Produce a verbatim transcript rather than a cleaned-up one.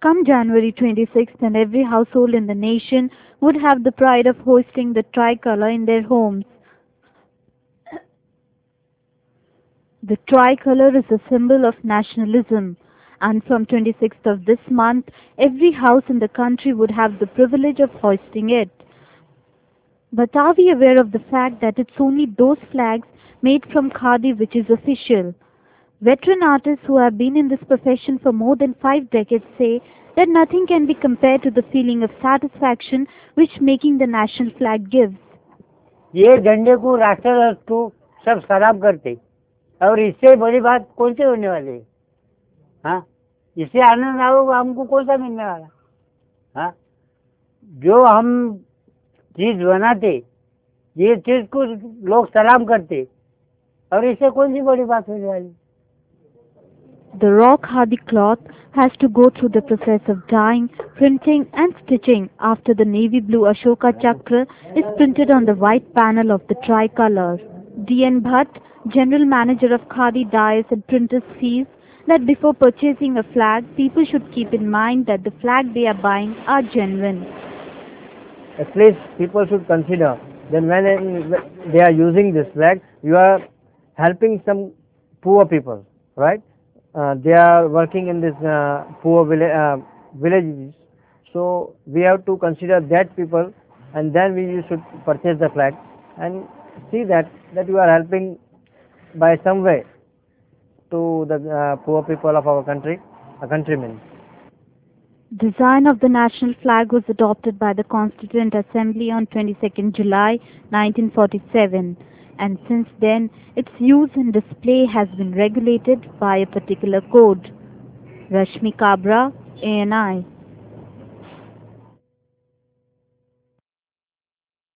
Come January twenty-sixth, and every household in the nation would have the pride of hoisting the tricolor in their homes. The tricolor is a symbol of nationalism, and from twenty-sixth of this month, every house in the country would have the privilege of hoisting it. But are we aware of the fact that it's only those flags made from khadi which is official? Veteran artists who have been in this profession for more than five decades say that nothing can be compared to the feeling of satisfaction which making the national flag gives. ये झंडे को राष्ट्र को सब सलाम करते, और इससे बड़ी बात कौन सी होने वाली है? हाँ, इससे आनंद आओगे हमको कौन सा मिलने वाला? हाँ, जो हम चीज बनाते, ये चीज को लोग सलाम करते, और इससे कौन सी बड़ी बात होने वाली? The raw khadi cloth has to go through the process of dyeing, printing and stitching after the navy blue Ashoka Chakra is printed on the white panel of the tricolor. D N Bhatt, General Manager of Khadi Dyes and Printers, feels that before purchasing a flag, people should keep in mind that the flag they are buying are genuine. At least people should consider that when they are using this flag, you are helping some poor people, right? Uh, they are working in this uh, poor village, uh, villages, so we have to consider that people, and then we should purchase the flag and see that that you are helping by some way to the uh, poor people of our country, a countrymen. Design of the national flag was adopted by the Constituent Assembly on twenty-second July nineteen forty-seven, and since then its use and display has been regulated by a particular code. Rashmi Kabra, A N I.